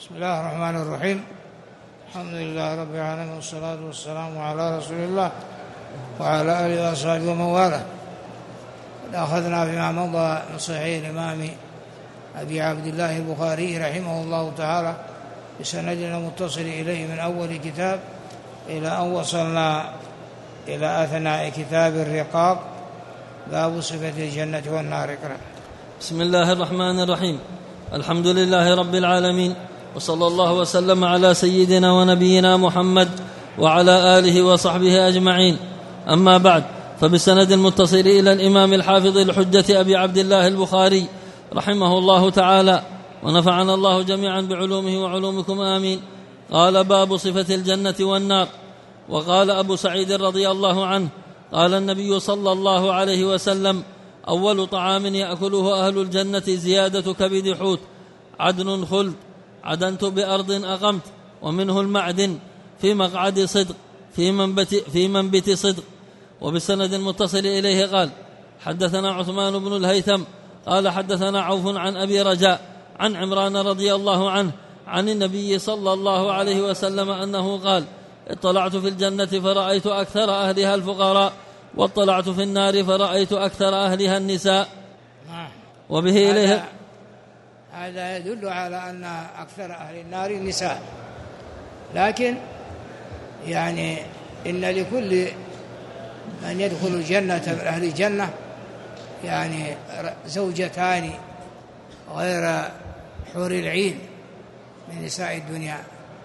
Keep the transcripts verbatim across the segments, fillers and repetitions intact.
بسم الله الرحمن الرحيم. الحمد لله رب العالمين، والصلاة والسلام على رسول الله وعلى آله وأصحابه ومن والاه. أخذنا فيما مضى من صحيح الإمام أبي عبد الله البخاري رحمه الله تعالى بسندنا المتصل إليه من أول كتاب إلى أن وصلنا إلى أثناء كتاب الرقاق، باب صفة الجنة والنار. بسم الله الرحمن الرحيم. الحمد لله رب العالمين، وصلى الله وسلم على سيدنا ونبينا محمد وعلى آله وصحبه أجمعين. أما بعد، فبسند المتصل إلى الإمام الحافظ الحجة أبي عبد الله البخاري رحمه الله تعالى، ونفعنا الله جميعا بعلومه وعلومكم آمين. قال: باب صفة الجنة والنار. وقال أبو سعيد رضي الله عنه: قال النبي صلى الله عليه وسلم: أول طعام يأكله أهل الجنة زيادة كبد حوت، عدن خلد، عدنت بأرض أقمت، ومنه المعدن، في مقعد صدق، في منبت, في منبت صدق. وبالسند المتصل إليه قال: حدثنا عثمان بن الهيثم قال: حدثنا عوف عن أبي رجاء عن عمران رضي الله عنه عن النبي صلى الله عليه وسلم أنه قال: اطلعت في الجنة فرأيت أكثر أهلها الفقراء، واطلعت في النار فرأيت أكثر أهلها النساء. وبه إليه هذا يدل على أن أكثر أهل النار النساء، لكن يعني إن لكل من يدخل الجنة من أهل الجنة يعني زوجتان غير حور العين من نساء الدنيا.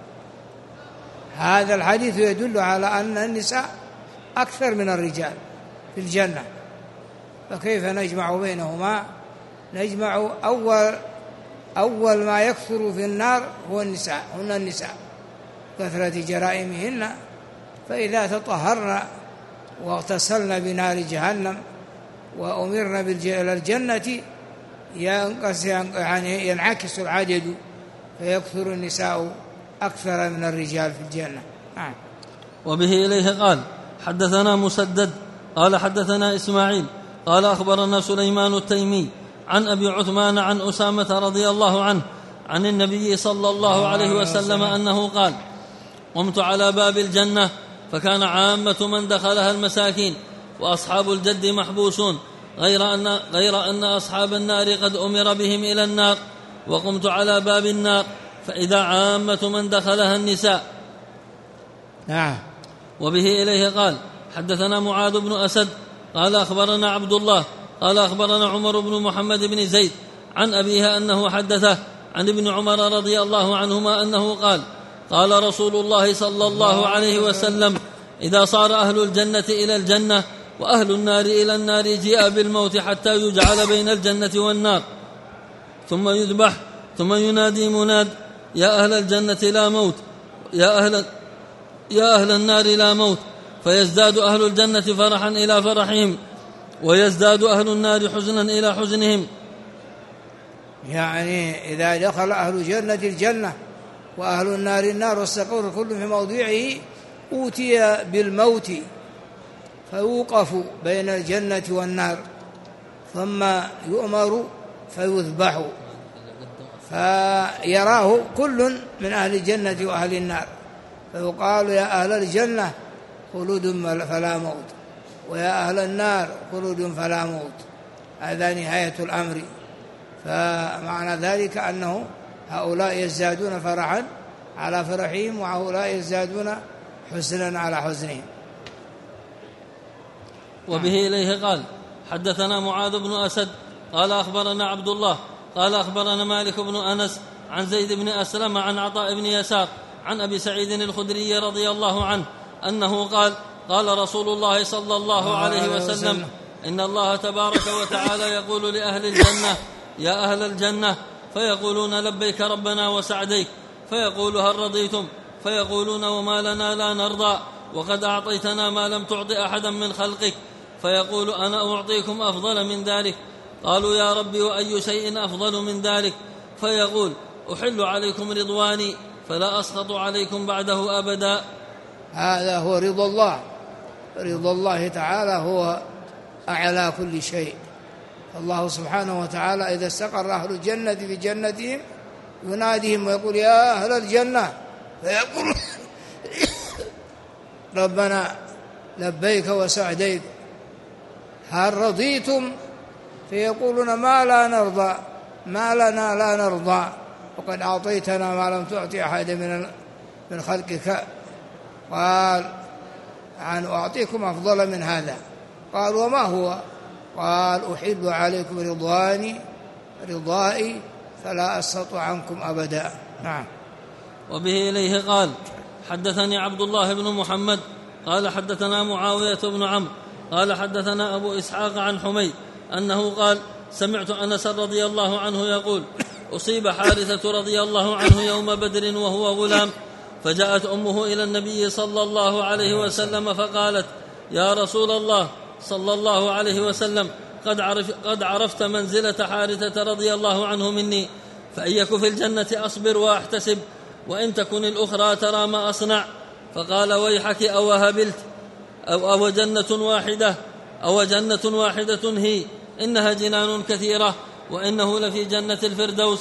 هذا الحديث يدل على أن النساء أكثر من الرجال في الجنة، فكيف نجمع بينهما؟ نجمع أول أول ما يكثر في النار هو النساء هن النساء كثرة جرائمهن، فإذا تطهرن واغتسلن بنار جهنم وأمرن بالجنة يعني ينعكس العدد فيكثر النساء أكثر من الرجال في الجنة. آه. وبه إليه قال: حدثنا مسدد قال: حدثنا إسماعيل قال: أخبرنا سليمان التيمي عن أبي عثمان عن أسامة رضي الله عنه عن النبي صلى الله عليه وسلم أنه قال: قمت على باب الجنة فكان عامة من دخلها المساكين، وأصحاب الجد محبوسون، غير أن, غير أن أصحاب النار قد أمر بهم إلى النار. وقمت على باب النار فإذا عامة من دخلها النساء. نعم. وبه إليه قال: حدثنا معاذ بن أسد قال: أخبرنا عبد الله قال: أخبرنا عمر بن محمد بن زيد عن أبيها أنه حدثه عن ابن عمر رضي الله عنهما أنه قال: قال رسول الله صلى الله عليه وسلم: إذا صار أهل الجنة إلى الجنة وأهل النار إلى النار جيء بالموت حتى يجعل بين الجنة والنار، ثم يذبح، ثم ينادي مناد: يا أهل الجنة لا موت، يا أهل, يا أهل النار لا موت، فيزداد أهل الجنة فرحا إلى فرحهم، ويزداد أهل النار حزنا إلى حزنهم. يعني إذا دخل أهل الجنة الجنة وأهل النار النار واستقر كل في موضعه أوتي بالموت فيوقف بين الجنة والنار، ثم يؤمر فيذبح، فيراه كل من أهل الجنة وأهل النار، فيقال: يا أهل الجنة خلود فلا موت، ويا أهل النار خلود فلا موت. هذا نهاية الأمر. فمعنى ذلك أنه هؤلاء يزدادون فرحا على فرحهم، وهؤلاء يزدادون حزنا على حزنهم. وبه إليه قال: حدثنا معاذ بن أسد قال: أخبرنا عبد الله قال: أخبرنا مالك بن أنس عن زيد بن أسلم عن عطاء بن يسار عن أبي سعيد الخدري رضي الله عنه أنه قال: قال رسول الله صلى الله عليه وسلم: إن الله تبارك وتعالى يقول لأهل الجنة: يا أهل الجنة، فيقولون: لبيك ربنا وسعديك، فيقول: هل رضيتم؟ فيقولون: وما لنا لا نرضى، وقد أعطيتنا ما لم تعط أحدا من خلقك. فيقول: أنا أعطيكم أفضل من ذلك. قالوا: يا ربي، وأي شيء أفضل من ذلك؟ فيقول: أحل عليكم رضواني فلا أسخط عليكم بعده أبدا. هذا هو رضا الله. رضا الله تعالى هو أعلى كل شيء. الله سبحانه وتعالى إذا استقر أهل الجنة في جنتهم يناديهم ويقول يا أهل الجنة، فيقول ربنا لبيك وسعديك هل رضيتم؟ فيقولون ما لا نرضى، ما لنا لا نرضى، وقد أعطيتنا ما لم تعطي أحد من من خلقك. قال عن أعطيكم أفضل من هذا. قال وما هو؟ قال أحل عليكم رضواني رضائي فلا أسخط عنكم أبدا. نعم. وبه إليه قال حدثني عبد الله بن محمد قال حدثنا معاوية بن عمرو قال حدثنا أبو إسحاق عن حميد أنه قال سمعت أنس رضي الله عنه يقول أصيب حارثة رضي الله عنه يوم بدر وهو غلام، فجاءت أمه إلى النبي صلى الله عليه وسلم فقالت يا رسول الله صلى الله عليه وسلم قد, عرف قد عرفت منزلة حارثة رضي الله عنه مني، فإيك في الجنة أصبر وأحتسب، وإن تكن الأخرى ترى ما أصنع. فقال ويحك أو هبلت أو, أو جنة واحدة أو جنة واحدة هي إنها جنان كثيرة وإنه لفي جنة الفردوس.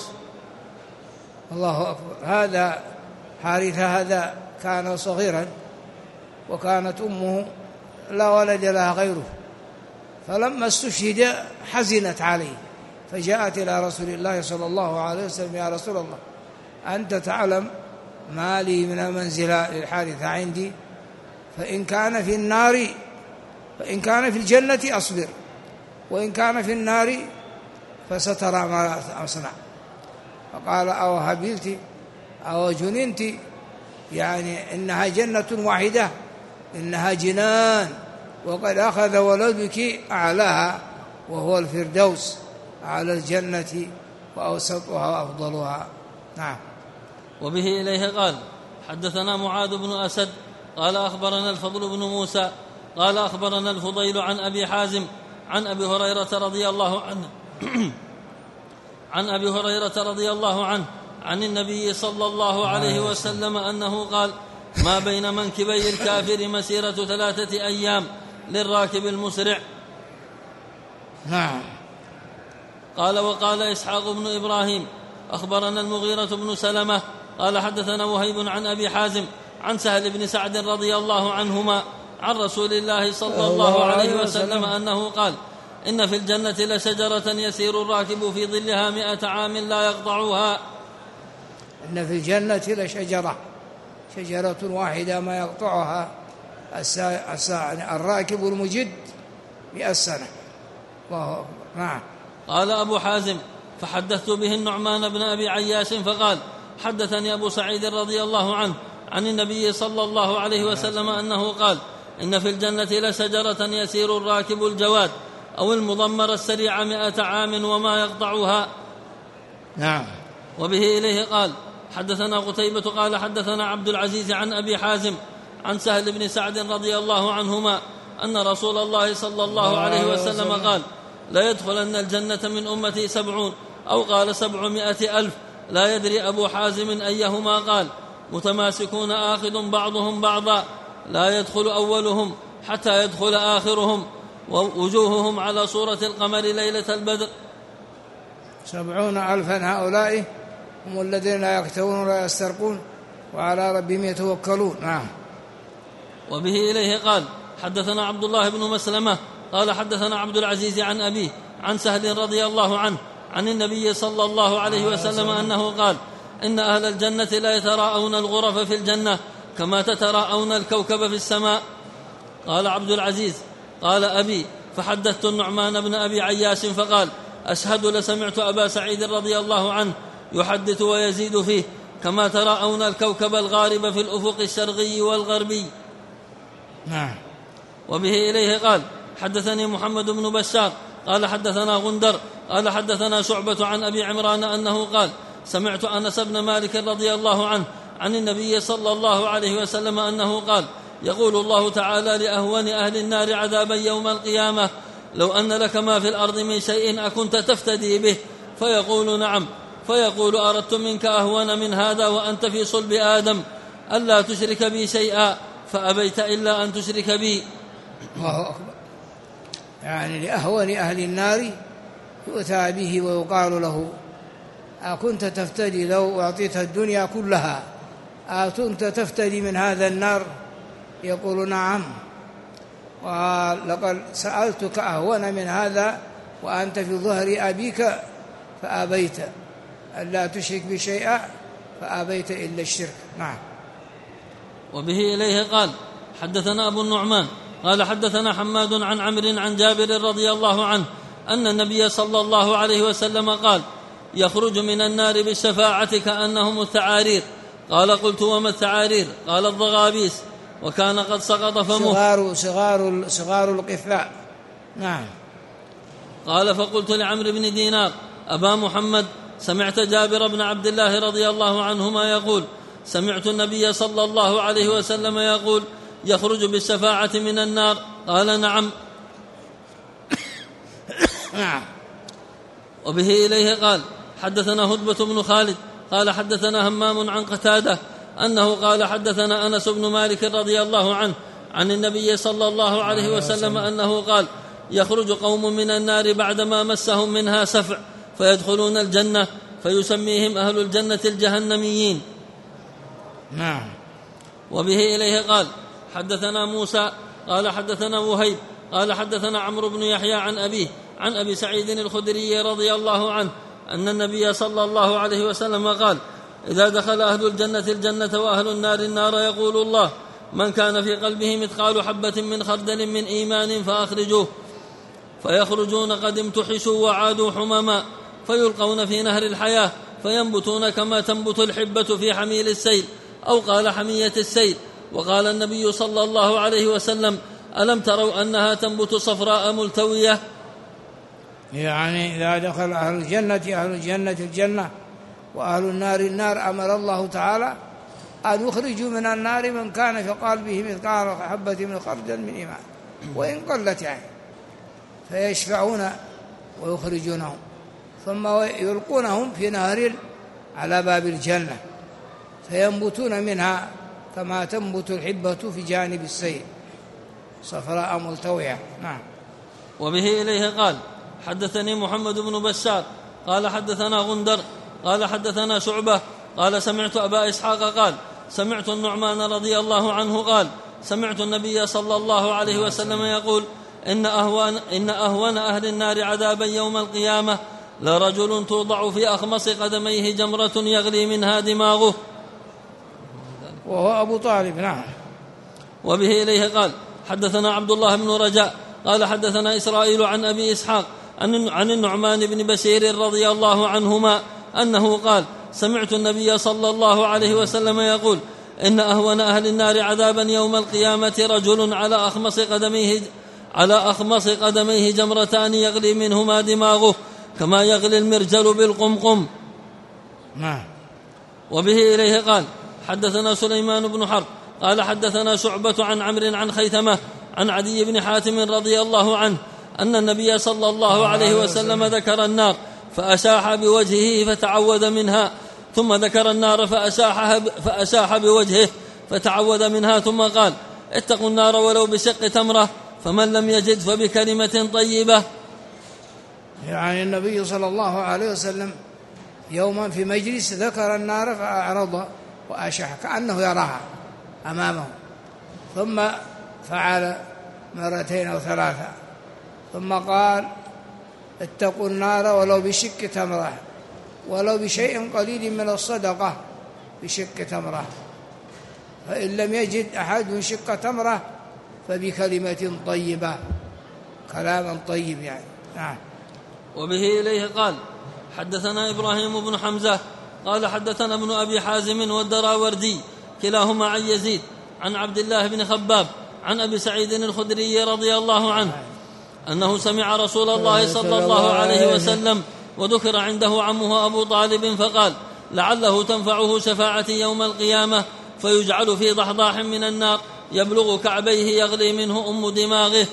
الله أكبر. هذا حارثة هذا كان صغيرا وكانت أمه لا ولد لها غيره، فلما استشهد حزنت عليه، فجاءت إلى رسول الله صلى الله عليه وسلم يا رسول الله أنت تعلم ما لي من المنزلة للحارثة عندي، فإن كان في النار فإن كان في الجنة أصبر، وإن كان في النار فسترى ما أصنع. فقال أو هبلت أو جننت، يعني إنها جنة واحدة، إنها جنان، وقد أخذ ولدك أعلاها وهو الفردوس على الجنة وأوسطها وأفضلها. نعم. وبه إليه قال حدثنا معاذ بن أسد قال أخبرنا الفضل بن موسى قال أخبرنا الفضيل عن أبي حازم عن أبي هريرة رضي الله عنه عن أبي هريرة رضي الله عنه عن النبي صلى الله عليه وسلم أنه قال ما بين منكبي الكافر مسيرة ثلاثة أيام للراكب المسرع. نعم. قال وقال إسحاق بن إبراهيم أخبرنا المغيرة بن سلمة قال حدثنا وهيب عن أبي حازم عن سهل بن سعد رضي الله عنهما عن رسول الله صلى الله عليه وسلم أنه قال إن في الجنة لشجرة يسير الراكب في ظلها مئة عام لا يقطعها. إن في الجنة لشجرة، شجرة واحدة ما يقطعها السا... السا... الراكب المجد مئة سنة. الله أكبر. نعم. قال أبو حازم فحدثت به النعمان بن أبي عياش فقال حدثني أبو سعيد رضي الله عنه عن النبي صلى الله عليه وسلم أنه قال إن في الجنة لشجرة يسير الراكب الجواد أو المضمر السريع مئة عام وما يقطعها. نعم. وبه إليه قال حدثنا قتيبة قال حدثنا عبد العزيز عن أبي حازم عن سهل بن سعد رضي الله عنهما أن رسول الله صلى الله عليه وسلم قال لا يدخلن الجنة من أمتي سبعون أو قال سبعمائة ألف لا يدري أبو حازم أيهما قال متماسكون آخذ بعضهم بعضا لا يدخل أولهم حتى يدخل آخرهم ووجوههم على صورة القمر ليلة البدر. سبعون ألفا هؤلاء هم الذين لا يكتوون ولا يسترقون وعلى ربهم يتوكلون. نعم. وبه إليه قال حدثنا عبد الله بن مسلمة قال حدثنا عبد العزيز عن أبيه عن سهل رضي الله عنه عن النبي صلى الله عليه وسلم أنه قال إن أهل الجنة لا يتراءون الغرف في الجنة كما تتراءون الكوكب في السماء. قال عبد العزيز قال أبي فحدثت النعمان بن أبي عياش فقال أشهد لسمعت أبا سعيد رضي الله عنه يحدث ويزيد فيه كما تراءون الكوكب الغارب في الأفق الشرقي والغربي. نعم. وبه إليه قال حدثني محمد بن بشار قال حدثنا غندر قال حدثنا شعبة عن أبي عمران أنه قال سمعت أنس بن مالك رضي الله عنه عن النبي صلى الله عليه وسلم أنه قال يقول الله تعالى لأهون أهل النار عذابا يوم القيامة لو أن لك ما في الأرض من شيء أكنت تفتدي به؟ فيقول نعم، فيقول أردت منك أهون من هذا وأنت في صلب آدم ألا تشرك بي شيئا فأبيت إلا أن تشرك بي. الله أكبر. يعني لأهون أهل النار يؤتى به ويقال له أكنت تفتدي لو أعطيتها الدنيا كلها أكنت تفتدي من هذا النار؟ يقول نعم. ولقد سألتك أهون من هذا وأنت في ظهر أبيك فأبيت، ألا تشرك بشيئا فأبيت إلا الشرك. نعم. وبه إليه قال حدثنا أبو النعمان قال حدثنا حماد عن عمرو عن جابر رضي الله عنه أن النبي صلى الله عليه وسلم قال يخرج من النار بالشفاعة كأنهم الثعارير. قال قلت وما الثعارير؟ قال الضغابيس، وكان قد سقط فمه صغار, صغار, صغار القفاء. نعم. قال فقلت لعمرو بن دينار أبا محمد سمعت جابر بن عبد الله رضي الله عنهما يقول سمعت النبي صلى الله عليه وسلم يقول يخرج بالشفاعة من النار؟ قال نعم. وبه إليه قال حدثنا هدبة بن خالد قال حدثنا همام عن قتادة أنه قال حدثنا أنس بن مالك رضي الله عنه عن النبي صلى الله عليه وسلم أنه قال يخرج قوم من النار بعدما مسهم منها سفع فيدخلون الجنة فيسميهم أهل الجنة الجهنميين. نعم. وبه إليه قال حدثنا موسى قال حدثنا وهيب قال حدثنا عمرو بن يحيى عن أبيه عن أبي سعيد الخدري رضي الله عنه أن النبي صلى الله عليه وسلم قال إذا دخل أهل الجنة الجنة وأهل النار النار يقول الله من كان في قلبه مثقال حبة من خردل من إيمان فأخرجوه، فيخرجون قد امتحشوا وعادوا حمما فيلقون في نهر الحياة فينبتون كما تنبت الحبة في حميل السيل أو قال حمية السيل. وقال النبي صلى الله عليه وسلم ألم تروا أنها تنبت صفراء ملتوية؟ يعني إذا دخل أهل الجنة أهل الجنة الجنة وأهل النار النار أمر الله تعالى أن يخرجوا من النار من كان في قلبه مثقال حبة من خردل من إيمان وإن قلت يعني، فيشفعون ويخرجونهم ثم يلقونهم في نهر على باب الجنة فينبتون منها كما تنبت الحبة في جانب السيل صفراء ملتوية. نعم. وبه إليه قال حدثني محمد بن بشار قال حدثنا غندر قال حدثنا شعبة قال سمعت أبا إسحاق قال سمعت النعمان رضي الله عنه قال سمعت النبي صلى الله عليه وسلم يقول إن أهون, إن أهون أهل النار عذابا يوم القيامة لرجل توضع في أخمص قدميه جمرة يغلي منها دماغه، وهو أبو طالب. نعم. وبه إليه قال حدثنا عبد الله بن رجاء قال حدثنا إسرائيل عن أبي إسحاق عن النعمان بن بشير رضي الله عنهما أنه قال سمعت النبي صلى الله عليه وسلم يقول إن أهون أهل النار عذابا يوم القيامة رجل على أخمص قدميه على أخمص قدميه جمرتان يغلي منهما دماغه كما يغلي المرجل بالقمقم. نعم. وبه إليه قال حدثنا سليمان بن حرب قال حدثنا شعبة عن عمرو عن خيثمة عن عدي بن حاتم رضي الله عنه أن النبي صلى الله عليه وسلم ذكر النار فأشاح بوجهه فتعوذ منها ثم ذكر النار فأشاح, فأشاح بوجهه فتعوذ منها ثم قال اتقوا النار ولو بشق تمرة فمن لم يجد فبكلمة طيبة. يعني النبي صلى الله عليه وسلم يوما في مجلس ذكر النار فأعرض وأشاح كأنه يراها أمامه ثم فعل مرتين أو ثلاثة ثم قال اتقوا النار ولو بشق تمرة ولو بشيء قليل من الصدقة بشق تمرة فإن لم يجد أحد شق تمرة فبكلمة طيبة كلاما طيب يعني. نعم. وبه إليه قال حدثنا إبراهيم بن حمزة قال حدثنا ابن أبي حازم والدراوردي كلاهما عن يزيد عن عبد الله بن خباب عن أبي سعيد الخدري رضي الله عنه أنه سمع رسول الله صلى الله عليه وسلم وذكر عنده عمه أبو طالب فقال لعله تنفعه شفاعتي يوم القيامة فيجعل في ضحضاح من النار يبلغ كعبيه يغلي منه أم دماغه.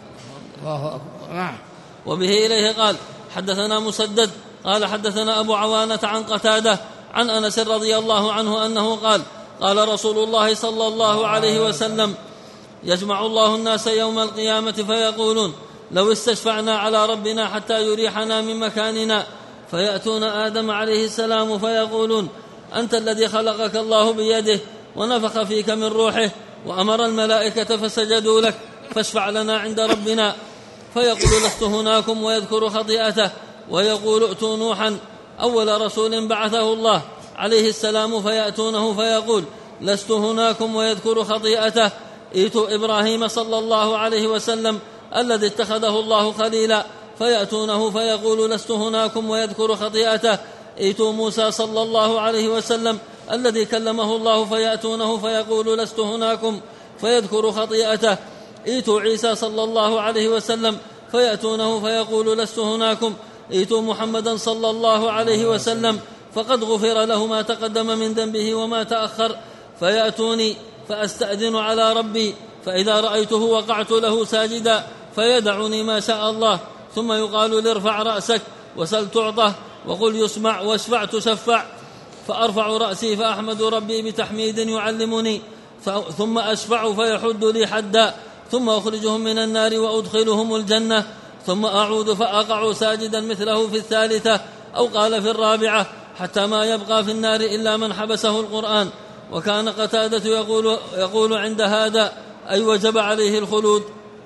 وبه إليه قال حدثنا مسدد قال حدثنا أبو عوانة عن قتادة عن أنس رضي الله عنه أنه قال قال رسول الله صلى الله عليه وسلم يجمع الله الناس يوم القيامة فيقولون لو استشفعنا على ربنا حتى يريحنا من مكاننا فيأتون آدم عليه السلام فيقولون: أنت الذي خلقك الله بيده ونفخ فيك من روحه وأمر الملائكة فسجدوا لك، فاشفع لنا عند ربنا. فيقول: لست هناكم، ويذكر خطيئته، ويقول: ائتوا نوحا أول رسول بعثه الله عليه السلام، فيأتونه فيقول: لست هناكم، ويذكر خطيئته. ائتوا إبراهيم صلى الله عليه وسلم الذي اتخذه الله خليلا، فيأتونه فيقول: لست هناكم، ويذكر خطيئته. ائتوا موسى صلى الله عليه وسلم الذي كلمه الله، فيأتونه فيقول: لست هناكم، فيذكر خطيئته. ائتوا عيسى صلى الله عليه وسلم فيأتونه فيقول: لست هناكم. ائتوا محمدا صلى الله عليه وسلم فقد غفر له ما تقدم من ذنبه وما تأخر. فيأتوني فأستأذن على ربي، فإذا رأيته وقعت له ساجدا، فيدعني ما شاء الله، ثم يقال لي: ارفع رأسك وسل تعطه، وقل يسمع، واشفع تشفع. فأرفع رأسي فأحمد ربي بتحميد يعلمني، ثم أشفع فيحد لي حدا، ثم أخرجهم من النار وأدخلهم الجنة، ثم أعود فأقع ساجدا مثله في الثالثة، أو قال في الرابعة، حتى ما يبقى في النار إلا من حبسه القرآن. وكان قتادة يقول, يقول عند هذا: أي وجب عليه الخلود.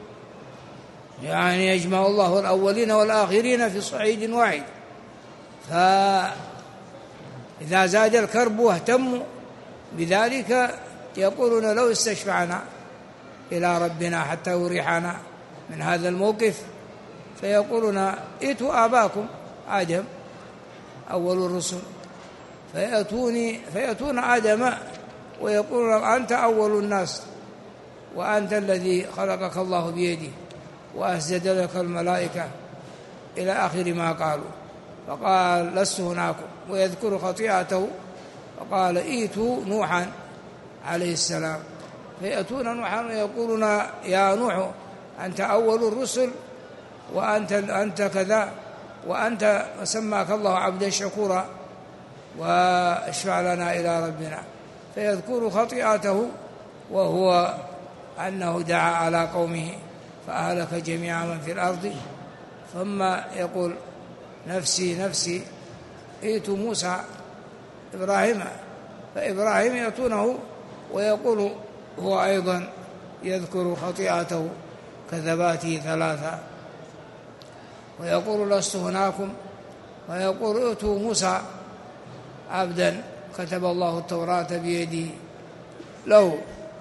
يعني يجمع الله الأولين والآخرين في صعيد واحد، فإذا زاد الكرب واهتموا بذلك يقولون: لو استشفعنا إلى ربنا حتى يريحنا من هذا الموقف، فيقولون: ائتوا آباكم آدم أول الرسل، فيأتوني فيأتون آدم ويقولون: أنت أول الناس، وأنت الذي خلقك الله بيده وأسجد لك الملائكة، إلى آخر ما قالوا. فقال: لست هناكم، ويذكر خطيئته، فقال: ائتوا نوحا عليه السلام، فيأتون نوحا ويقولون: يا نوح، أنت أول الرسل، وأنت أنت كذا، وأنت سماك الله عبدا شكورا، واشفع لنا إلى ربنا. فيذكر خطيئته، وهو أنه دعا على قومه فأهلك جميع من في الأرض، ثم يقول: نفسي نفسي. ائتوا موسى إبراهيم، فإبراهيم يأتونه ويقول هو أيضا يذكر خطيئته كذباته ثلاثة، ويقول: لست هناكم، ويقول: ائتوا موسى عبدا كتب الله التوراة بيده له،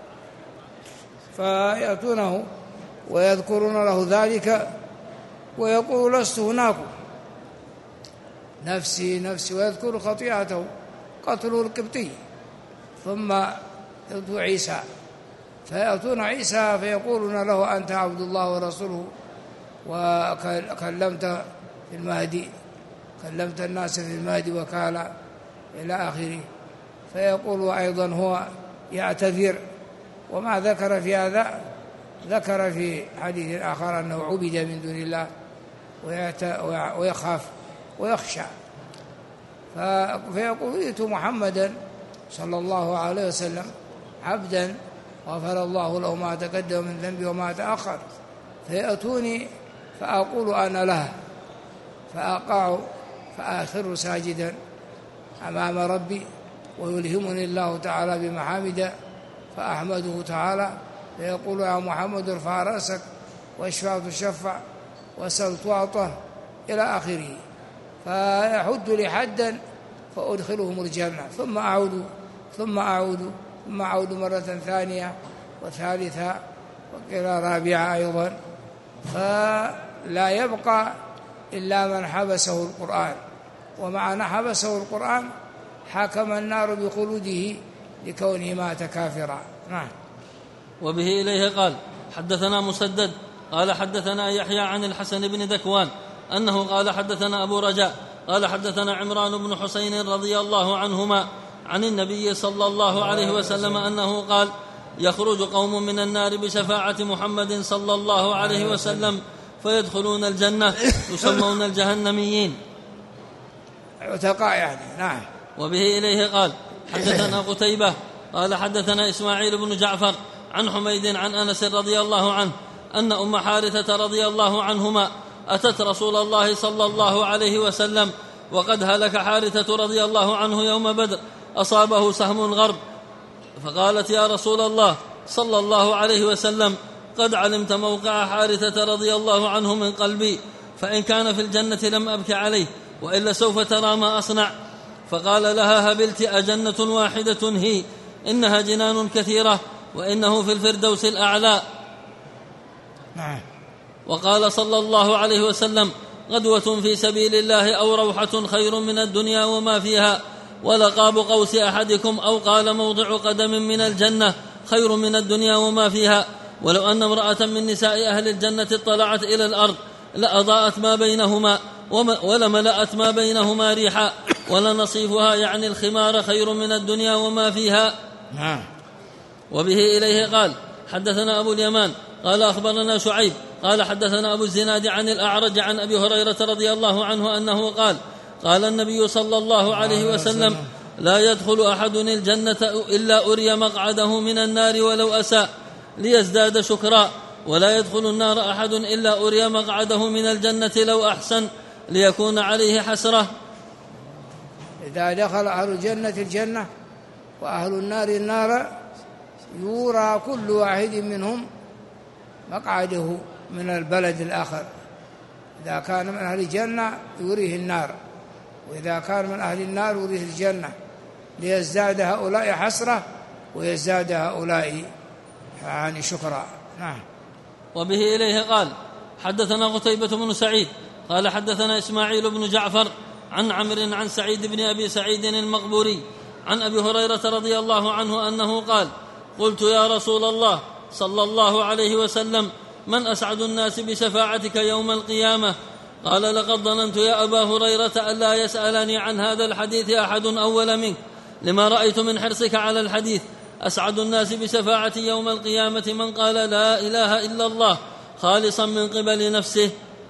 فيأتونه ويذكرون له ذلك، ويقول: لست هناكم، نفسي نفسي، ويذكر خطيئته قتله القبطي. ثم يأتوا عيسى، فيأتون عيسى فيقولون له: أنت عبد الله ورسوله، وكلمت في المهدي، كلمت الناس في المهدي وكالا، إلى آخره. فيقول أيضا هو يعتذر. وما ذكر في هذا ذكر في حديث آخر أنه عبد من دون الله ويخاف ويخشى. فيقول: ائتوا محمدا صلى الله عليه وسلم عبدا غفر الله له ما تقدم من ذنبه وما تأخر. فيأتوني فأقول أنا لها، فأقع فآخر ساجدا أمام ربي، ويلهمني الله تعالى بمحامد فأحمده تعالى، فيقول: يا محمد ارفع رأسك واشفع تشفع وسل تعطه، إلى آخره. فيحد لي حدا فأدخلهم الجنة، ثم أعود ثم أعود ثم أعود مرة ثانية وثالثة وإلى رابعة أيضا، فلا يبقى إلا من حبسه القرآن. ومعنى حبسه القرآن حكم النار بخلوده لكونه مات كافرا. نعم. وبه إليه قال: حدثنا مسدد قال حدثنا يحيى عن الحسن بن ذكوان أنه قال حدثنا أبو رجاء قال حدثنا عمران بن حسين رضي الله عنهما عن النبي صلى الله عليه وسلم أنه قال: يخرج قوم من النار بشفاعة محمد صلى الله عليه وسلم فيدخلون الجنة يسمون الجهنميين، عتقاء يعني. نعم. وبه إليه قال: حدثنا قتيبة قال حدثنا إسماعيل بن جعفر عن حميد عن أنس رضي الله عنه أن أم حارثة رضي الله عنهما أتت رسول الله صلى الله عليه وسلم وقد هلك حارثة رضي الله عنه يوم بدر، أصابه سهم غرب. فقالت: يا رسول الله صلى الله عليه وسلم، قد علمت موقع حارثة رضي الله عنه من قلبي، فإن كان في الجنة لم أبك عليه، وإلا سوف ترى ما أصنع. فقال لها: هبلت، أجنة واحدة هي؟ إنها جنان كثيرة، وإنه في الفردوس الأعلى. وقال صلى الله عليه وسلم: غدوة في سبيل الله أو روحة خير من الدنيا وما فيها، ولقاب قوس أحدكم أو قال موضع قدم من الجنة خير من الدنيا وما فيها. ولو أن امرأة من نساء أهل الجنة اطلعت إلى الأرض لأضاءت ما بينهما ولملأت ما بينهما ريحا، ولنصيفها يعني الخمار خير من الدنيا وما فيها. وبه إليه قال: حدثنا أبو اليمان قال أخبرنا شعيب قال حدثنا أبو الزناد عن الأعرج عن أبي هريرة رضي الله عنه أنه قال: قال النبي صلى الله عليه وسلم: لا يدخل أحد الجنة إلا أري مقعده من النار ولو أساء ليزداد شكرا، ولا يدخل النار أحد إلا أري مقعده من الجنة لو أحسن ليكون عليه حسرة. إذا دخل أهل الجنة الجنة وأهل النار النار يورى كل واحد منهم مقعده من البلد الآخر. إذا كان من أهل الجنة يوريه النار، وإذا كان من أهل النار يوريه الجنة، ليزداد هؤلاء حسرة ويزداد هؤلاء يعني شكرا. نعم. وبه إليه قال: حدثنا قتيبة بن سعيد قال حدثنا إسماعيل بن جعفر عن عمرو عن سعيد بن أبي سعيد المقبوري عن أبي هريرة رضي الله عنه أنه قال: قلت: يا رسول الله صلى الله عليه وسلم، من أسعد الناس بشفاعتك يوم القيامة؟ قال: لقد ظننت يا أبا هريرة ألا يسألني عن هذا الحديث أحد أول منك، لما رأيت من حرصك على الحديث. أسعد الناس بشفاعتي يوم القيامة من قال لا إله إلا الله خالصا من قبل نفسه.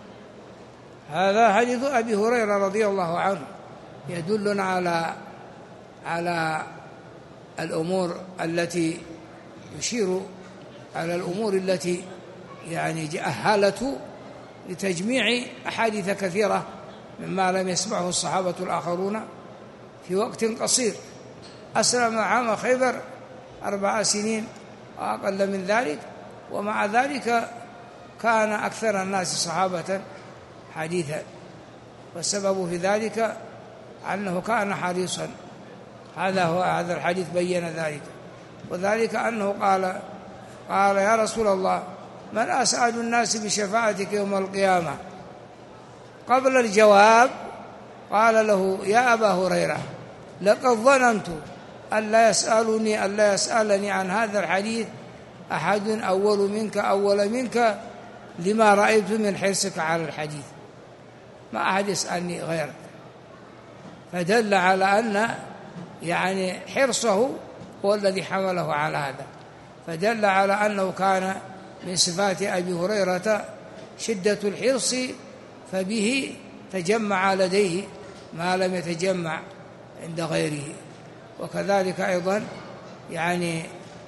هذا حديث أبي هريرة رضي الله عنه يدلنا على على الأمور التي يشير على الأمور التي يعني أهلته لتجميع أحاديث كثيرة مما لم يسمعه الصحابة الآخرون في وقت قصير. أسلم عام خيبر أربع سنين وأقل من ذلك، ومع ذلك كان أكثر الناس صحابة حديثا، والسبب في ذلك أنه كان حريصا. هذا هو هذا الحديث بين ذلك، وذلك أنه قال قال يا رسول الله، من أسعد الناس بشفاعتك يوم القيامة؟ قبل الجواب قال له: يا أبا هريرة، لقد ظننت ألا يسألني ألا يسألني عن هذا الحديث أحد أول منك أول منك لما رأيت من حرصك على الحديث، ما أحد يسألني غيرك. فدل على أن يعني حرصه هو الذي حمله على هذا، فدل على أنه كان من صفات أبي هريرة شدة الحرص، فبه تجمع لديه ما لم يتجمع عند غيره. وكذلك أيضا يعني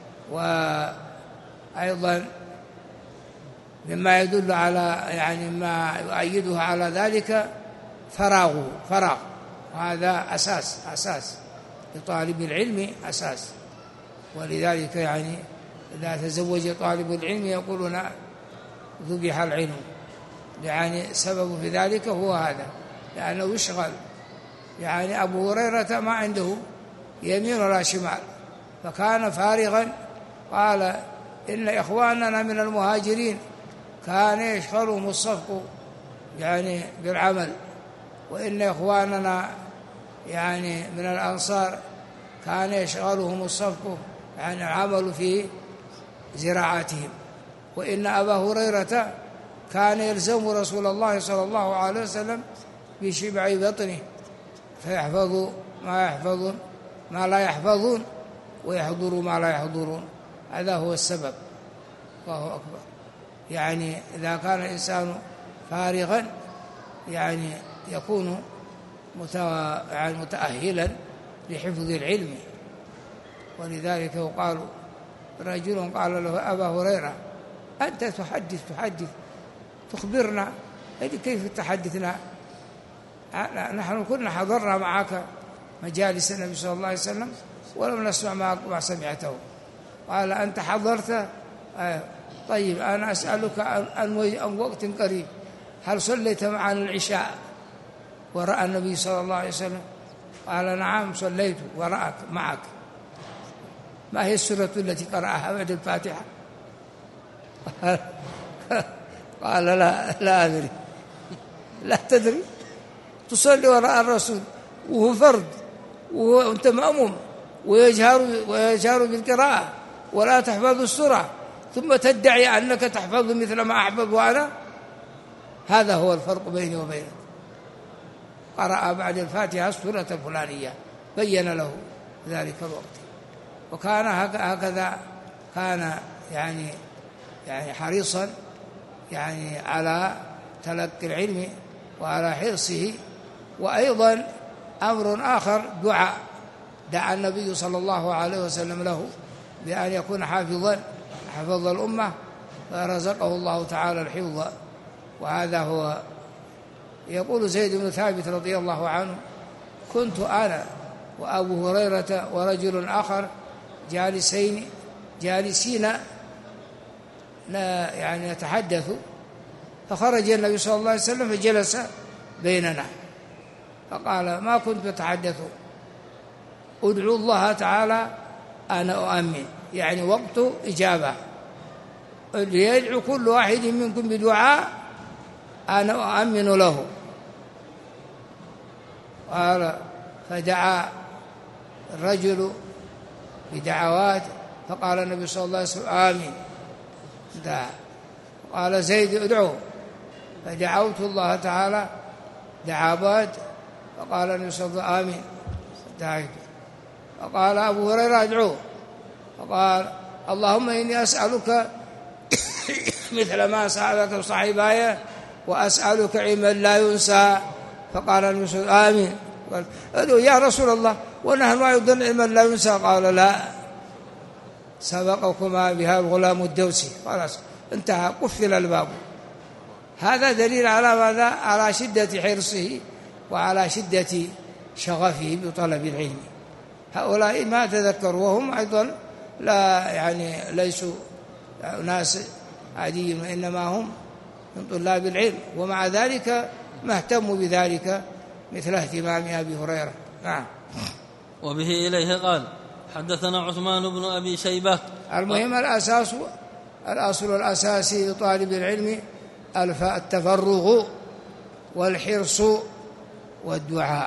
وأيضا مما يدل على يعني ما يؤيده على ذلك فراغه فراغ هذا أساس أساس لطالب العلم أساس. ولذلك يعني إذا تزوج طالب العلم يقولون ذبح العلم، يعني سبب في ذلك هو هذا، لأنه يشغل. يعني أبو هريرة ما عنده يمين ولا شمال، فكان فارغا. قال: إن إخواننا من المهاجرين كان يشغلهم الصفق يعني بالعمل، وإن إخواننا يعني من الأنصار كان يشغلهم الصفق يعني العمل في زراعتهم، وإن أبا هريرة كان يلزم رسول الله صلى الله عليه وسلم بشبع بطنه، فيحفظ ما يحفظون ما لا يحفظون ويحضروا ما لا يحضرون. هذا هو السبب. الله أكبر. يعني إذا كان الإنسان فارغا يعني يكون متأهلا لحفظ العلم. ولذلك يقال رجل قال له: أبا هريرة، أنت تحدث تحدث تخبرنا، كيف تحدثنا؟ نحن كنا حضرنا معك مجالس النبي صلى الله عليه وسلم ولم نسمع ما سمعته. قال أنت حضرت؟ آه. طيب أنا أسألك عن وقت قريب، هل صليت معنا العشاء وراء النبي صلى الله عليه وسلم؟ قال نعم صليت وراءك معك. ما هي السورة التي قرأها بعد الفاتحة؟ قال لا لا أدري. لا تدري؟ تصلي وراء الرسول وهو فرد وأنت مأموم ويجهر, ويجهر بالقراءة ولا تحفظ السورة، ثم تدعي أنك تحفظ مثل ما أحفظ وأنا؟ هذا هو الفرق بيني وبينك. قرأ بعد الفاتحة السورة الفلانية، بين له ذلك الوقت. وكان هكذا، كان يعني يعني حريصا يعني على تلقي العلم وعلى حرصه. وأيضا أمر آخر دعاء، دعا النبي صلى الله عليه وسلم له بأن يكون حافظا حفظ الأمة، فرزقه الله تعالى الحفظ. وهذا هو. يقول زيد بن ثابت رضي الله عنه: كنت أنا وأبو هريرة ورجل آخر جالسين جالسين يعني نتحدث، فخرج النبي صلى الله عليه وسلم فجلس بيننا، فقال: ما كنت أتحدث، أدعو الله تعالى أنا أؤمن، يعني وقت إجابة، ليدعو كل واحد منكم بدعاء أنا أؤمن له. قال: فدعا الرجل بدعوات، فقال النبي صلى الله عليه وسلم: آمين. دعا. قال زيد: ادعو. فدعوت الله تعالى دعوات، فقال النبي صلى الله عليه وسلم: آمين. دعيت. فقال أبو هريرة: ادعو. فقال: اللهم إني أسألك مثل ما سألك صاحباي وأسألك علما لا ينسى. فقال النبي صلى الله عليه وسلم: آمين. قال: ادعو يا رسول الله ونحن ما يظن علما لا ينسى. قال: لا، سبقكما بها الغلام الدوسي. خلاص انتهى، قفل الباب. هذا دليل على ماذا؟ على شدة حرصه وعلى شدة شغفه بطلب العلم. هؤلاء ما تذكروا، وهم أيضا لا يعني ليسوا ناس عاديين، وإنما هم من طلاب العلم، ومع ذلك ما اهتموا بذلك مثل اهتمام أبي هريرة. نعم. وبه إليه قال: حدثنا عثمان بن أبي شيبة. المهم الأساس الأصل الأساسي لطالب العلم التفرغ والحرص والدعاء.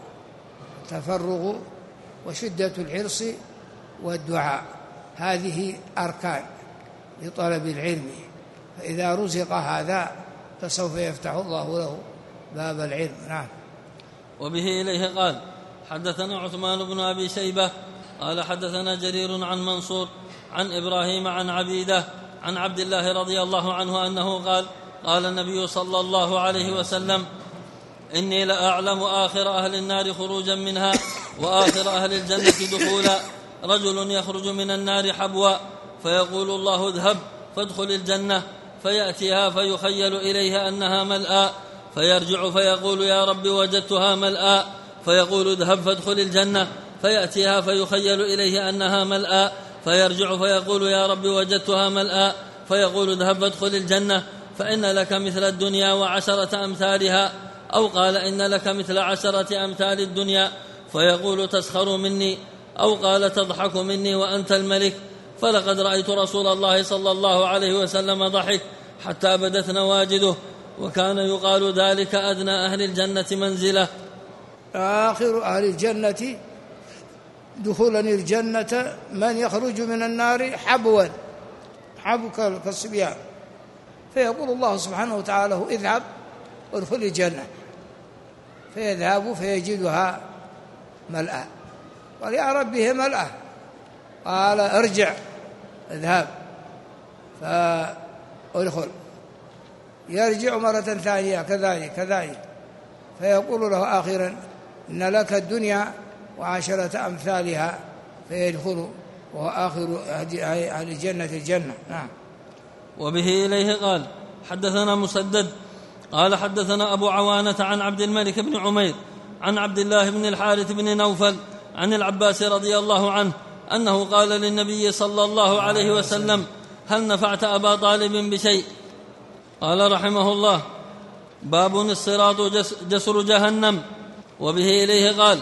التفرغ وشدة الحرص والدعاء، هذه أركان لطلب العلم، فإذا رزق هذا فسوف يفتح الله له باب العلم. نعم. وبه إليه قال: حدثنا عثمان بن أبي شيبة قال: حدثنا جرير عن منصور عن إبراهيم عن عبيدة عن عبد الله رضي الله عنه أنه قال: قال النبي صلى الله عليه وسلم: إني لأعلم آخر أهل النار خروجا منها وآخر أهل الجنة دخولا. رجل يخرج من النار حبوا، فيقول الله: اذهب فادخل الجنة، فيأتيها فيخيل إليها أنها ملآ، فيرجع فيقول: يا رب وجدتها ملآ، فيقول: اذهب فادخل الجنة، فيأتيها فيخيل إليه أنها ملآ، فيرجع فيقول: يا رب وجدتها ملآ، فيقول: اذهب فادخل الجنة، فإن لك مثل الدنيا وعشرة أمثالها، أو قال: إن لك مثل عشرة أمثال الدنيا، فيقول: تسخر مني، أو قال: تضحك مني وأنت الملك. فلقد رأيت رسول الله صلى الله عليه وسلم ضحك حتى بدت نواجذه، وكان يقال ذلك أدنى أهل الجنة منزلة. آخر أهل الجنة دخولا الجنة من يخرج من النار حبوا، حبو كالصبيان، فيقول الله سبحانه وتعالى: اذهب وادخل الجنة، فيذهب فيجدها ملأى. قال: يا ربي ملأى. قال: ارجع، اذهب فادخل. يرجع مرة ثانية كذلك كذلك، فيقول له آخرا: إن لك الدنيا وعشرة أمثالها، فيدخل، وهو آخر أهل الجنة الجنة. نعم. وبه إليه قال: حدثنا مسدد قال حدثنا أبو عوانة عن عبد الملك بن عمير عن عبد الله بن الحارث بن نوفل عن العباس رضي الله عنه أنه قال للنبي صلى الله عليه وسلم: هل نفعت أبا طالب بشيء؟ قال رحمه الله: باب الصراط جسر جهنم. وبه إليه قال: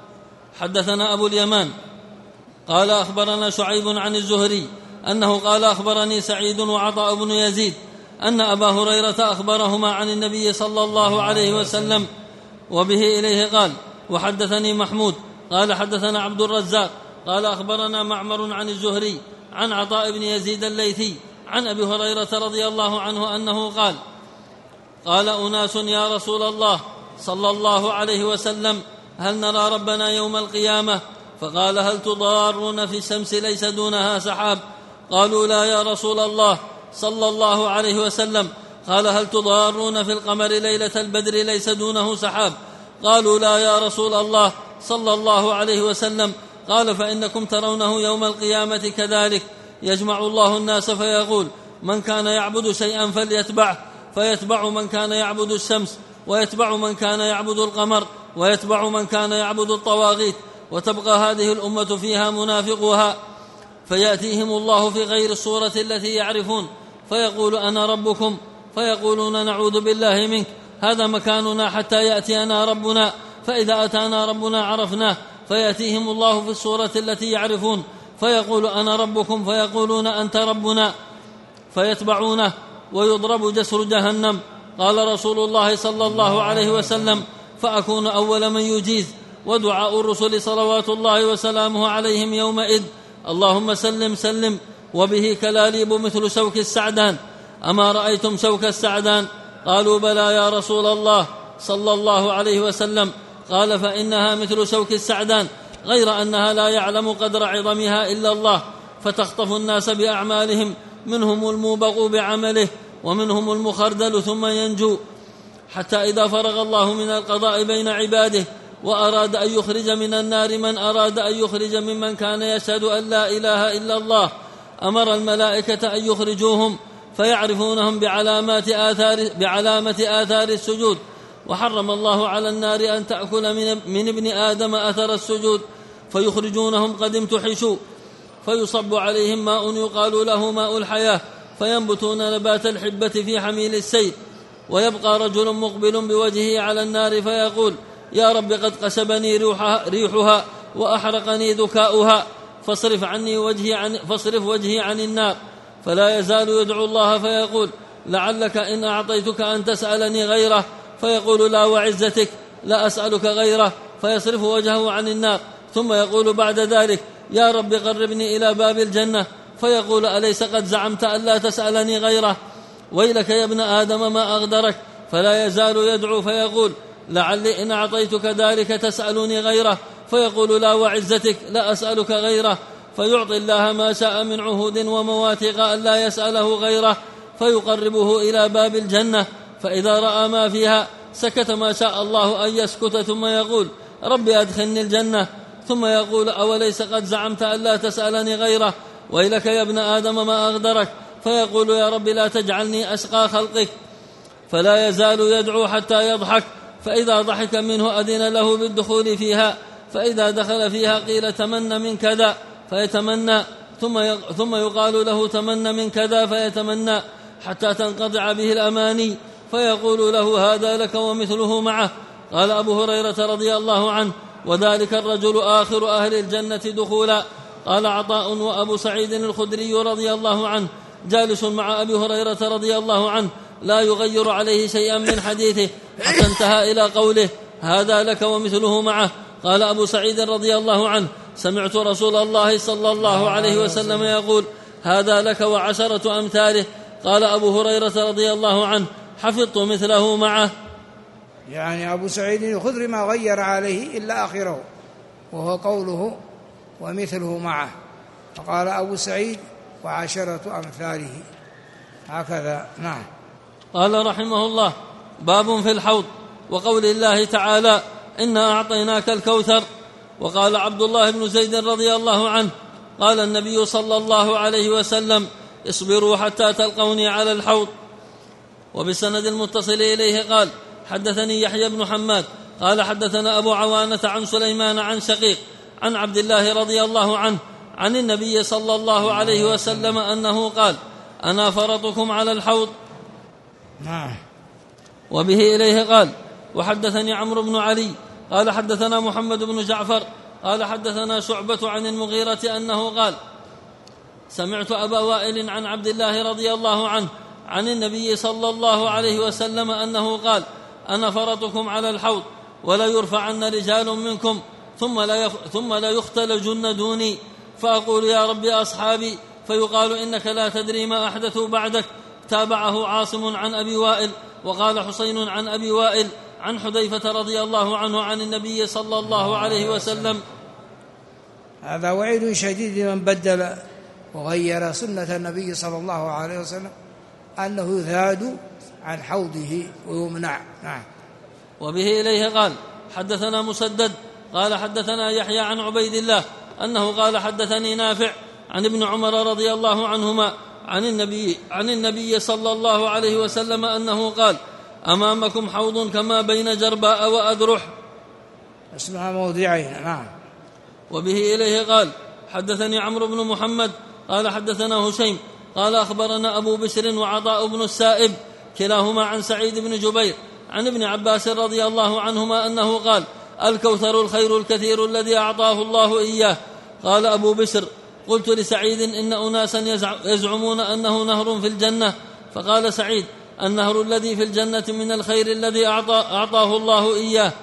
حدثنا أبو اليمان قال أخبرنا شعيب عن الزهري أنه قال: أخبرني سعيد وعطاء بن يزيد أن أبا هريرة أخبرهما عن النبي صلى الله عليه وسلم. وبه إليه قال: وحدثني محمود قال حدثنا عبد الرزاق قال أخبرنا معمر عن الزهري عن عطاء بن يزيد الليثي عن أبي هريرة رضي الله عنه أنه قال: قال أناس: يا رسول الله صلى الله عليه وسلم، هل نرى ربنا يوم القيامة؟ فقال: هل تضارون في الشمس ليس دونها سحاب؟ قالوا: لا يا رسول الله صلى الله عليه وسلم. قال: هل تضارون في القمر ليلة البدر ليس دونه سحاب؟ قالوا: لا يا رسول الله صلى الله عليه وسلم. قال: فإنكم ترونه يوم القيامة كذلك، يجمع الله الناس فيقول: من كان يعبد شيئا فليتبعه، فيتبع من كان يعبد الشمس، ويتبع من كان يعبد القمر، ويتبع من كان يعبد الطواغيت، وتبقى هذه الأمة فيها منافقها، فيأتيهم الله في غير الصورة التي يعرفون، فيقول: أنا ربكم، فيقولون: نعوذ بالله منك، هذا مكاننا حتى يأتينا ربنا، فإذا أتانا ربنا عرفناه، فيأتيهم الله في الصورة التي يعرفون، فيقول: أنا ربكم، فيقولون: أنت ربنا، فيتبعونه، ويضرب جسر جهنم. قال رسول الله صلى الله عليه وسلم: فأكون أول من يجيز. ودعاء الرسل صلوات الله وسلامه عليهم يومئذ: اللهم سلم سلم. وبه كلاليب مثل شوك السعدان. أما رأيتم شوك السعدان؟ قالوا: بلى يا رسول الله صلى الله عليه وسلم. قال: فإنها مثل شوك السعدان، غير أنها لا يعلم قدر عظمها إلا الله، فتخطف الناس بأعمالهم، منهم الموبق بعمله، ومنهم المخردل ثم ينجو، حتى إذا فرغ الله من القضاء بين عباده وأراد أن يخرج من النار من أراد أن يخرج ممن كان يشهد أن لا إله إلا الله، أمر الملائكة أن يخرجوهم، فيعرفونهم بعلامات آثار, بعلامة آثار السجود. وحرم الله على النار أن تأكل من, من ابن آدم أثر السجود، فيخرجونهم قد امتحشوا، فيصب عليهم ماء يقال له ماء الحياة، فينبتون نبات الحبة في حميل السيل. ويبقى رجل مقبل بوجهه على النار فيقول: يا رب، قد قسبني ريحها, ريحها وأحرقني ذكاؤها، فاصرف عني وجهي عن, فاصرف وجهي عن النار. فلا يزال يدعو الله فيقول: لعلك إن أعطيتك أن تسألني غيره، فيقول: لا وعزتك لا أسألك غيره، فيصرف وجهه عن النار. ثم يقول بعد ذلك: يا رب، قربني إلى باب الجنة، فيقول: أليس قد زعمت أن لا تسألني غيره؟ ويلك يا ابن آدم ما أغدرك. فلا يزال يدعو فيقول: لعلي إن أعطيتك ذلك تسألني غيره، فيقول: لا وعزتك لا أسألك غيره، فيعطي الله ما شاء من عهود ومواثيق أن لا يسأله غيره، فيقربه إلى باب الجنة، فإذا رأى ما فيها سكت ما شاء الله أن يسكت، ثم يقول: رب أدخلني الجنة. ثم يقول: أوليس قد زعمت أن لا تسألني غيره؟ ويلك يا ابن آدم ما أغدرك. فيقول: يا رب، لا تجعلني أشقى خلقك. فلا يزال يدعو حتى يضحك، فإذا ضحك منه أذن له بالدخول فيها، فإذا دخل فيها قيل: تمنى من كذا، فيتمنى، ثم يقال له: تمنى من كذا، فيتمنى، حتى تنقطع به الأماني، فيقول له: هذا لك ومثله معه. قال أبو هريرة رضي الله عنه: وذلك الرجل آخر أهل الجنة دخولا. قال عطاء: وأبو سعيد الخدري رضي الله عنه جالس مع أبي هريرة رضي الله عنه، لا يغير عليه شيئا من حديثه، حتى انتهى إلى قوله: هذا لك ومثله معه. قال أبو سعيد رضي الله عنه: سمعت رسول الله صلى الله عليه وسلم يقول: هذا لك وعشرة أمثاله. قال أبو هريرة رضي الله عنه: حفظت مثله معه. يعني أبو سعيد الخدري ما غير عليه إلا آخره، وهو قوله: ومثله معه. فقال أبو سعيد: وعشرة أمثاله، هكذا. نعم. قال رحمه الله: باب في الحوض، وقول الله تعالى: إنا أعطيناك الكوثر. وقال عبد الله بن زيد رضي الله عنه: قال النبي صلى الله عليه وسلم: اصبروا حتى تلقوني على الحوض. وبالسند المتصل إليه قال حدثني يحيى بن حماد قال حدثنا أبو عوانة عن سليمان عن شقيق عن عبد الله رضي الله عنه عن النبي صلى الله عليه وسلم أنه قال أنا فرطكم على الحوض. وبه إليه قال وحدثني عمرو بن علي قال حدثنا محمد بن جعفر قال حدثنا شعبة عن المغيرة أنه قال سمعت أبا وائل عن عبد الله رضي الله عنه عن النبي صلى الله عليه وسلم أنه قال أنا فرطكم على الحوض ولا يرفعن رجال منكم ثم لا, يخ ثم لا يختلجن دوني فأقول يا ربي أصحابي فيقال إنك لا تدري ما أحدثوا بعدك. تابعه عاصم عن أبي وائل وقال حسين عن أبي وائل عن حذيفة رضي الله عنه عن النبي صلى الله عليه وسلم. هذا وعيد شديد من بدل وغير سنة النبي صلى الله عليه وسلم أنه يذاد عن حوضه ويمنع. نعم. وبه إليه قال حدثنا مسدد قال حدثنا يحيى عن عبيد الله أنه قال حدثني نافع عن ابن عمر رضي الله عنهما عن النبي, عن النبي صلى الله عليه وسلم أنه قال أمامكم حوض كما بين جرباء وأذرح. اسمها موضعين. نعم. وبه إليه قال حدثني عمرو بن محمد قال حدثنا هشيم قال أخبرنا أبو بشر وعطاء بن السائب كلاهما عن سعيد بن جبير عن ابن عباس رضي الله عنهما أنه قال الكوثر الخير الكثير الذي أعطاه الله إياه. قال أبو بشر قلت لسعيد إن أناسا يزعمون أنه نهر في الجنة فقال سعيد النهر الذي في الجنة من الخير الذي أعطى أعطاه الله إياه.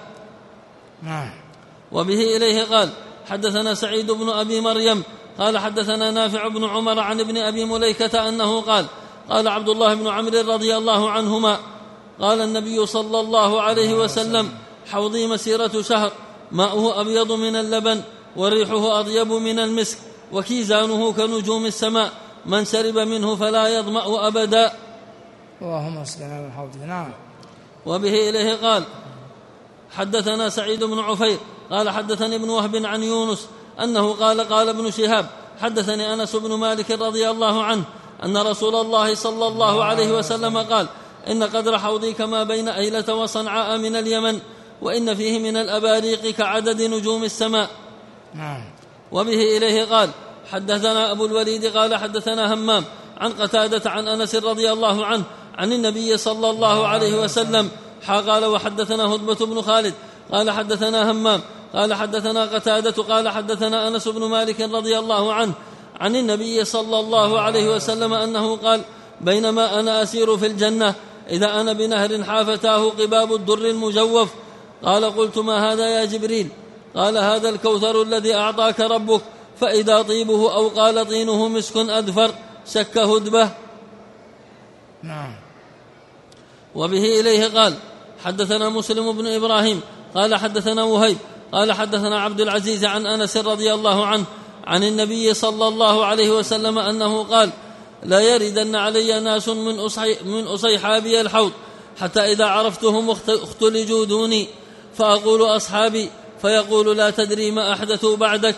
وبه إليه قال حدثنا سعيد بن أبي مريم قال حدثنا نافع بن عمر عن ابن أبي مليكة أنه قال قال عبد الله بن عمرو رضي الله عنهما قال النبي صلى الله عليه وسلم حوضي مسيرة شهر ماؤه أبيض من اللبن وريحه أطيب من المسك وكيزانه كنجوم السماء من شرب منه فلا يظمأ أبدا. اللهم صل على الحوض. نعم. وبه إليه قال حدثنا سعيد بن عفير قال حدثني ابن وهب عن يونس أنه قال قال ابن شهاب حدثني أنس بن مالك رضي الله عنه أن رسول الله صلى الله عليه وسلم قال إن قدر حوضي كما بين أيلة وصنعاء من اليمن وإن فيه من الأباريق كعدد نجوم السماء. وبه إليه قال حدثنا أبو الوليد قال حدثنا همام عن قتادة عن أنس رضي الله عنه عن النبي صلى الله عليه وسلم قال وحدثنا هدبة بن خالد قال حدثنا همام قال حدثنا قتادة قال حدثنا أنس بن مالك رضي الله عنه عن النبي صلى الله عليه وسلم أنه قال بينما أنا أسير في الجنة إذا أنا بنهر حافتاه قباب الدر المجوف. قال قلت ما هذا يا جبريل؟ قال هذا الكوثر الذي أعطاك ربك فإذا طيبه أو قال طينه مسك أدفر شك هدبة. نعم. وبه إليه قال حدثنا مسلم بن إبراهيم قال حدثنا وهيب قال حدثنا عبد العزيز عن أنس رضي الله عنه عن النبي صلى الله عليه وسلم أنه قال لا يردن علي ناس من, أصحي من أصيحابي الحوض حتى إذا عرفتهم اختلجوا دوني فأقول أصحابي فيقول لا تدري ما أحدثوا بعدك.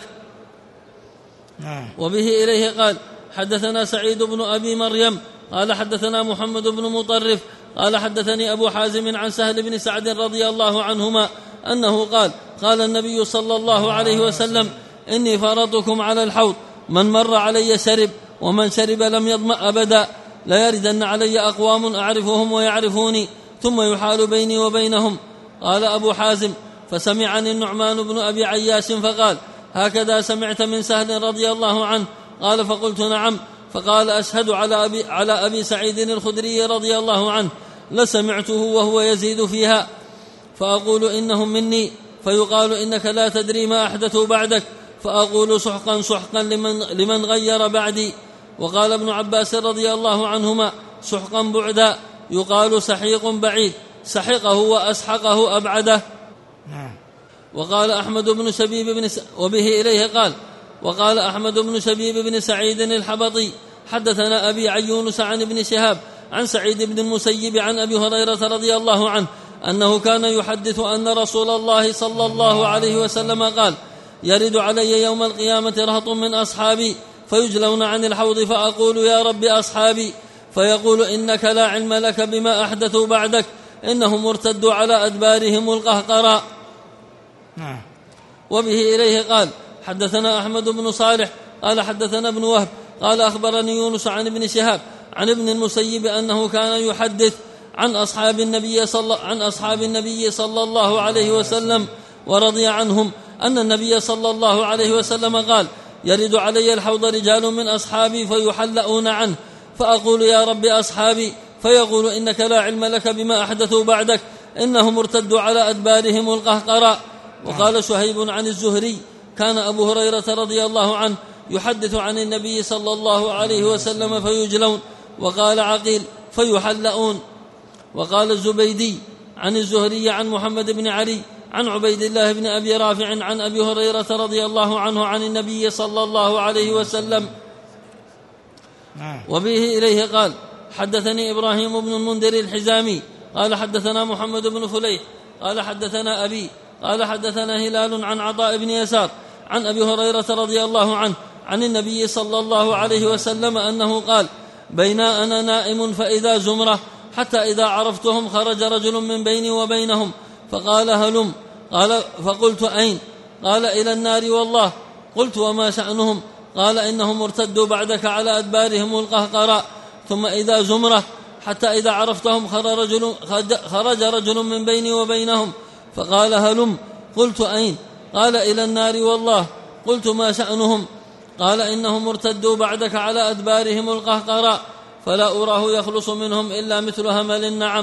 وبه إليه قال حدثنا سعيد بن أبي مريم قال حدثنا محمد بن مطرف قال حدثني أبو حازم عن سهل بن سعد رضي الله عنهما أنه قال قال النبي صلى الله عليه وسلم إني فرطكم على الحوض من مر علي شرب ومن شرب لم يظمأ أبدا لا يردن علي أقوام أعرفهم ويعرفوني ثم يحال بيني وبينهم. قال أبو حازم فسمعني النعمان بن أبي عياش فقال هكذا سمعت من سهل رضي الله عنه؟ قال فقلت نعم. فقال أشهد على أبي, على أبي سعيد الخدري رضي الله عنه لسمعته وهو يزيد فيها فأقول إنهم مني فيقال إنك لا تدري ما أحدثوا بعدك فأقول سحقا سحقا لمن, لمن غير بعدي. وقال ابن عباس رضي الله عنهما سحقا بعدا يقال سحيق بعيد سحقه وأسحقه أبعده. وقال أحمد بن شبيب بن س... وبه إليه قال وقال أحمد بن شبيب بن سعيد الحبطي حدثنا أبي عن يونس عن ابن شهاب عن سعيد بن المسيب عن أبي هريرة رضي الله عنه أنه كان يحدث أن رسول الله صلى الله عليه وسلم قال يرد علي يوم القيامة رهط من أصحابي فيجلون عن الحوض فأقول يا رب أصحابي فيقول إنك لا علم لك بما أحدثوا بعدك إنهم ارتدوا على أدبارهم القهقراء. وبه إليه قال حدثنا أحمد بن صالح قال حدثنا ابن وهب قال أخبرني يونس عن ابن شهاب عن ابن المسيب أنه كان يحدث عن أصحاب النبي صلى عن أصحاب النبي صلى الله عليه وسلم ورضي عنهم أن النبي صلى الله عليه وسلم قال يرد علي الحوض رجال من أصحابي فيحلؤون عنه فأقول يا رب أصحابي فيقول إنك لا علم لك بما أحدثوا بعدك إنهم ارتدوا على أدبارهم القهقراء. وقال شهيب عن الزهري كان أبو هريرة رضي الله عنه يحدث عن النبي صلى الله عليه وسلم فيجلون. وقال عقيل فيحلؤون. وقال الزبيدي عن الزهري عن محمد بن علي عن عبيد الله بن أبي رافع عن أبي هريرة رضي الله عنه عن النبي صلى الله عليه وسلم. وبه إليه قال حدثني إبراهيم بن المنذر الحزامي قال حدثنا محمد بن فليح قال حدثنا أبي قال حدثنا هلال عن عطاء بن يسار عن أبي هريرة رضي الله عنه عن النبي صلى الله عليه وسلم أنه قال بينا أنا نائم فإذا زمرة حتى إذا عرفتهم خرج رجل من بيني وبينهم فقال هلم قال فقلت أين قال إلى النار والله قلت وما شأنهم قال إنهم ارتدوا بعدك على أدبارهم القهقراء ثم إذا زمرة حتى إذا عرفتهم خرج رجل من بيني وبينهم فقال هلم قلت أين قال إلى النار والله قلت ما شأنهم قال إنهم ارتدوا بعدك على أدبارهم القهقراء فلا أراه يخلص منهم إلا مثل همل النعم.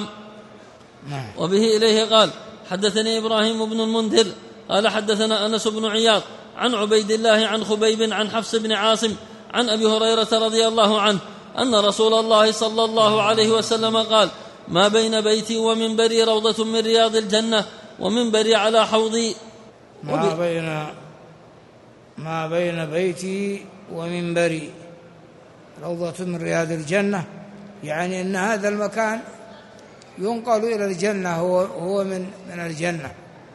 وبه إليه قال حدثني إبراهيم بن المنذر قال حدثنا أنس بن عياض عن عبيد الله عن خبيب عن حفص بن عاصم عن أبي هريرة رضي الله عنه أن رسول الله صلى الله عليه وسلم قال ما بين بيتي ومنبري روضة من رياض الجنة ومنبري على حوضي. ما بين ما بين بيتي ومنبري روضة من رياض الجنة، يعني أن هذا المكان ينقل إلى الجنة، هو هو من من الجنة.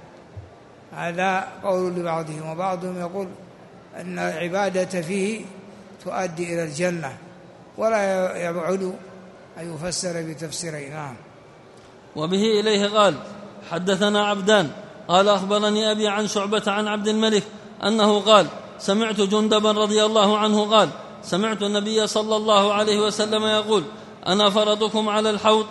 هذا قول لبعضهم، وبعضهم يقول أن العبادة فيه تؤدي إلى الجنة، ولا يبعد أن يفسر بتفسيرين. نعم. وبه إليه قال حدثنا عبدان قال أخبرني أبي عن شعبة عن عبد الملك أنه قال سمعت جندبا رضي الله عنه قال سمعت النبي صلى الله عليه وسلم يقول أنا فرضكم على الحوض.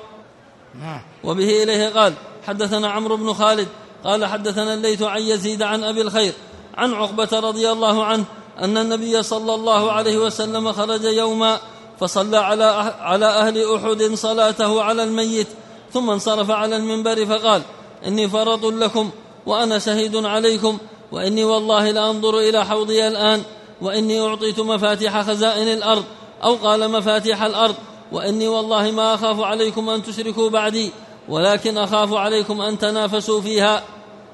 وبه إليه قال حدثنا عمرو بن خالد قال حدثنا الليث عن يزيد عن أبي الخير عن عقبة رضي الله عنه أن النبي صلى الله عليه وسلم خرج يوما فصلى على على أهل أحد صلاته على الميت ثم انصرف على المنبر فقال إني فرط لكم وأنا شهيد عليكم، وإني والله لأنظر إلى حوضي الآن، وإني أعطيت مفاتيح خزائن الأرض أو قال مفاتيح الأرض، وإني والله ما أخاف عليكم أن تشركوا بعدي ولكن أخاف عليكم أن تنافسوا فيها.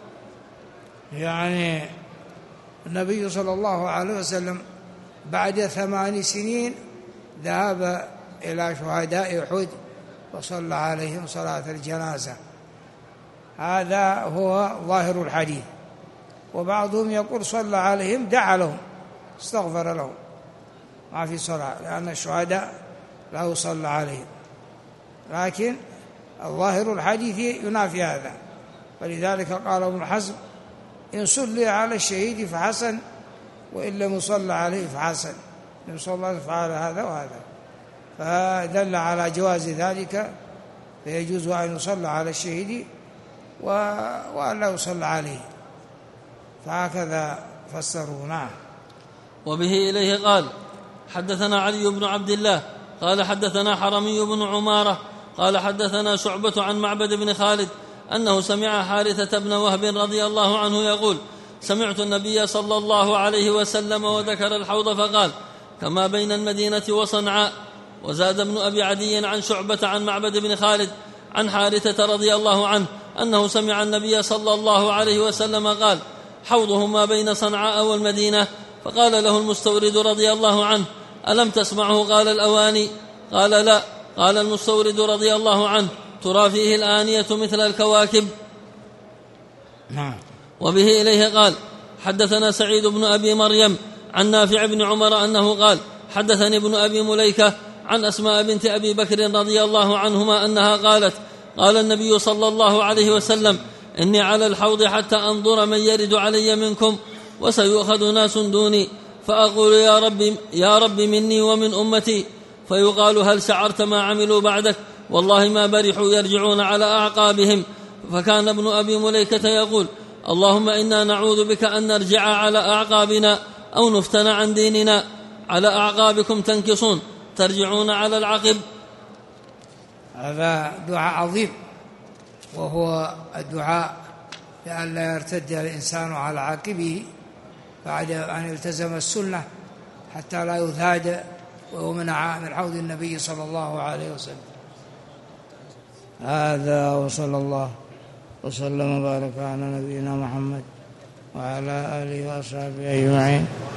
يعني النبي صلى الله عليه وسلم بعد ثمان سنين ذهب إلى شهداء أحد وصلى عليهم صلاة الجنازة. هذا هو ظاهر الحديث. وبعضهم يقول صلى عليهم، دعا لهم، استغفر لهم، ما في صلاة، لأن الشهداء لا يصلى عليهم. لكن الظاهر الحديث ينافي هذا، ولذلك قال ابن حزم إن صلي على الشهيد فحسن وإن لم يصلى عليه فحسن، النبي صلى الله عليه وسلم فعل هذا وهذا، فدل على جواز ذلك، فيجوز أن يصلى على الشهيد وأن لا يصلى عليه، فهكذا فسروا. نعم. وبه إليه قال حدثنا علي بن عبد الله قال حدثنا حرمي بن عمارة قال حدثنا شعبة عن معبد بن خالد أنه سمع حارثة بن وهب رضي الله عنه يقول سمعت النبي صلى الله عليه وسلم وذكر الحوض فقال كما بين المدينة وصنعاء. وزاد ابن أبي عدي عن شعبة عن معبد بن خالد عن حارثة رضي الله عنه أنه سمع النبي صلى الله عليه وسلم قال حوضه ما بين صنعاء والمدينة. فقال له المستورد رضي الله عنه ألم تسمعه؟ قال الأواني. قال لا. قال المستورد رضي الله عنه ترى فيه الآنية مثل الكواكب. نعم. وبه إليه قال حدثنا سعيد بن أبي مريم عن نافع بن عمر أنه قال حدثني ابن أبي مليكة عن أسماء بنت أبي بكر رضي الله عنهما أنها قالت قال النبي صلى الله عليه وسلم إني على الحوض حتى أنظر من يرد علي منكم وسيؤخذ ناس دوني فأقول يا رب, يا رب مني ومن أمتي فيقال هل سعرت ما عملوا بعدك والله ما برحوا يرجعون على أعقابهم. فكان ابن أبي مليكة يقول اللهم إنا نعوذ بك أن نرجع على أعقابنا أو نفتن عن ديننا. على أعقابكم تنكصون ترجعون على العقب. هذا دعاء عظيم، وهو الدعاء لأن لا يرتد الإنسان على عاقبه بعد أن التزم السنة حتى لا يثاد ويمنع من حوض النبي صلى الله عليه وسلم. هذا وصلى الله وسلم وبارك على نبينا محمد وعلى آله وأصحابه أجمعين.